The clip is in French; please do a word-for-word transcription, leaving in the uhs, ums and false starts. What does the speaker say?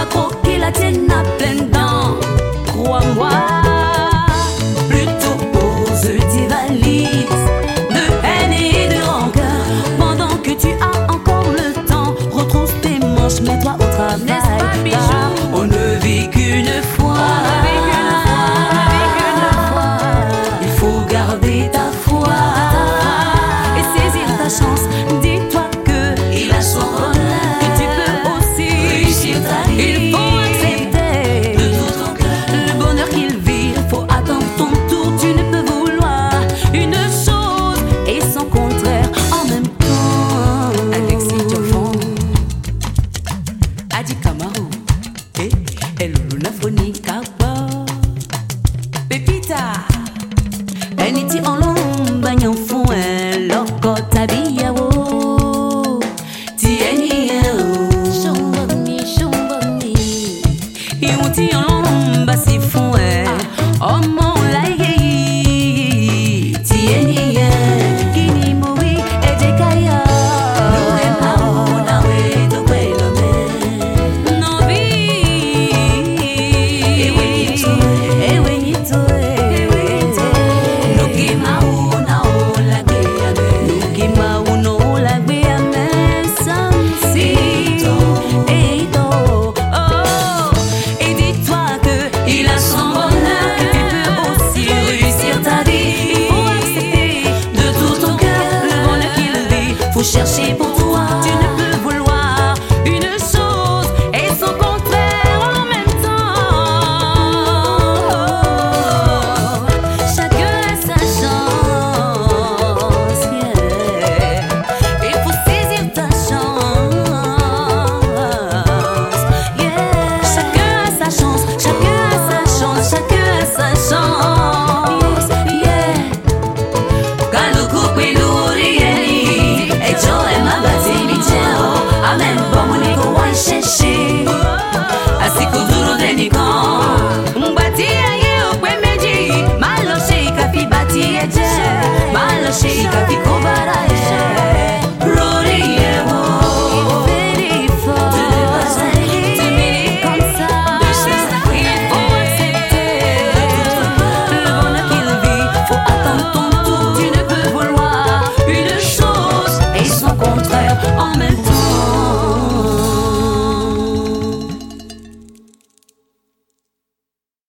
croquer la tienne à pleines dents. Crois-moi, plutôt pose tes valises de haine et de rancœur pendant que tu as encore le temps. Retrousse tes manches, mets-toi au travail. Car on ne vit qu'une fois. Il faut garder ta foi et saisir ta chance. Dis-toi que il a son bonheur, que tu peux aussi réussir ta vie. Il faut accepter de tout ton cœur le bonheur qu'il vit. Il faut attendre ton tour. Tu ne peux vouloir une chose et son contraire en même temps. Alexis Diofon, Adi Camaro, eh, El Lunafoni Kapa, Pepita, Eniti en l'ombre, en fond, loco tabiao, tieni, chumbani, chumbani, imuti en l'ombre, si fond, oh mon laïe, tieni, kini moui, et dekaya, noé mao, nawe, to kwelome, novi, ewe nito, ewe nito, ewe nito. Chercher pour toi, tu ne peux vouloir une chose et son contraire en même temps. Chacun a sa chance, yeah. Il faut saisir ta chance, yeah. Chacun a sa chance, chacun a sa chance, chacun a sa chance, yeah. Kaluku Pilurieni. Joe mabati micheo amen bomuniko wansheshi asikuduro denikon mbati aye okwemeji malo sheika fi bati eje malo sheika fi